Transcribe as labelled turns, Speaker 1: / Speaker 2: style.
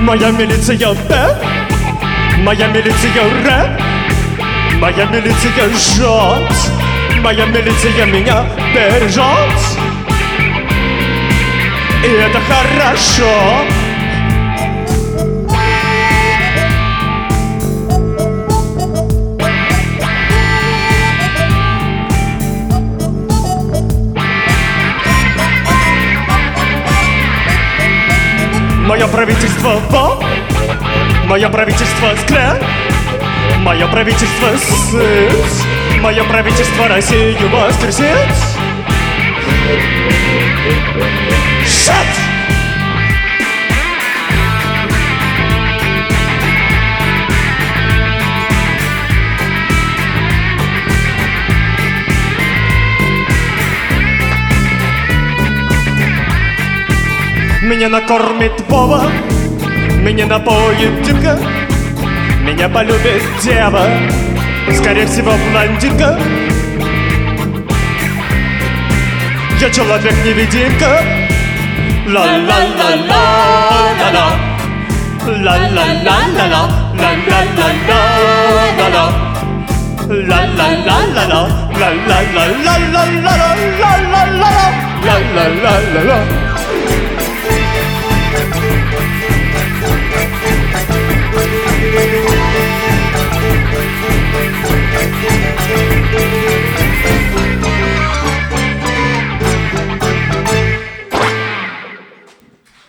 Speaker 1: Моя милиция Б, моя милиция Р, моя милиция жжет, моя милиция меня бережет. И это хорошо. Мое правительство во, мое правительство скрэ, мое правительство сыт, мое правительство Россию воскресит. Shut! Меня накормит Вова, меня напоит Димка, меня полюбит дева, скорее всего блондинка. Я человек-невидимка. Ла-ла-ла-ла-ла-ла, ла-ла-ла-ла-ла, ла-ла-ла-ла-ла-ла, ла-ла-ла-ла-ла, ла-ла-ла-ла-ла-ла-ла-ла-ла-ла-ла-ла-ла-ла-ла.